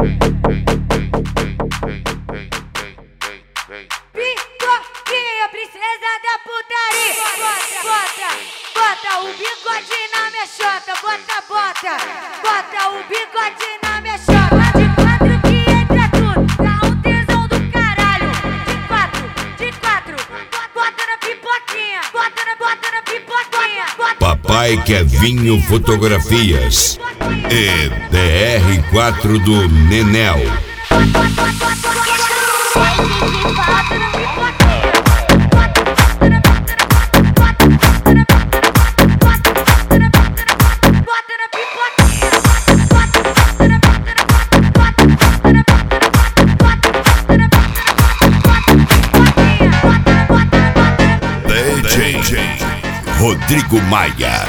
Pipoquinha, princesa da putaria. Bota o bigode na minha chota. Bota o bigode na minha chota. De quatro que entra tudo, dá um tesão do caralho. De quatro, bota na pipoquinha. Bota na pipoquinha. Papai Kevinho Fotografias e DR4 do Nenel. DJ Rodrigo Maia.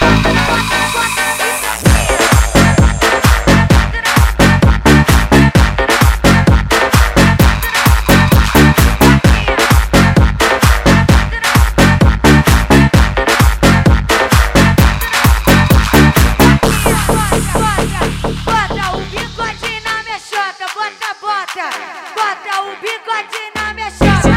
Bota o bigode na minha chota.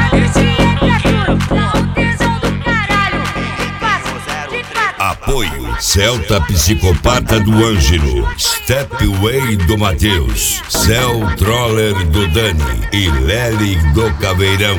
Dá um tesão do caralho. De quatro. Apoio Celta Psicopata do Ângelo, Stepway do Matheus, Cell Troller do Dani e Lely do Caveirão.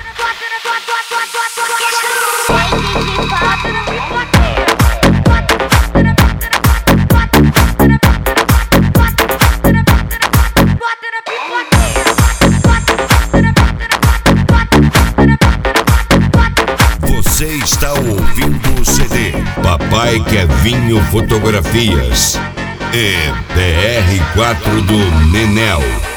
Você está ouvindo o CD Papai Kevinho Fotografias e DR4 do Nenel.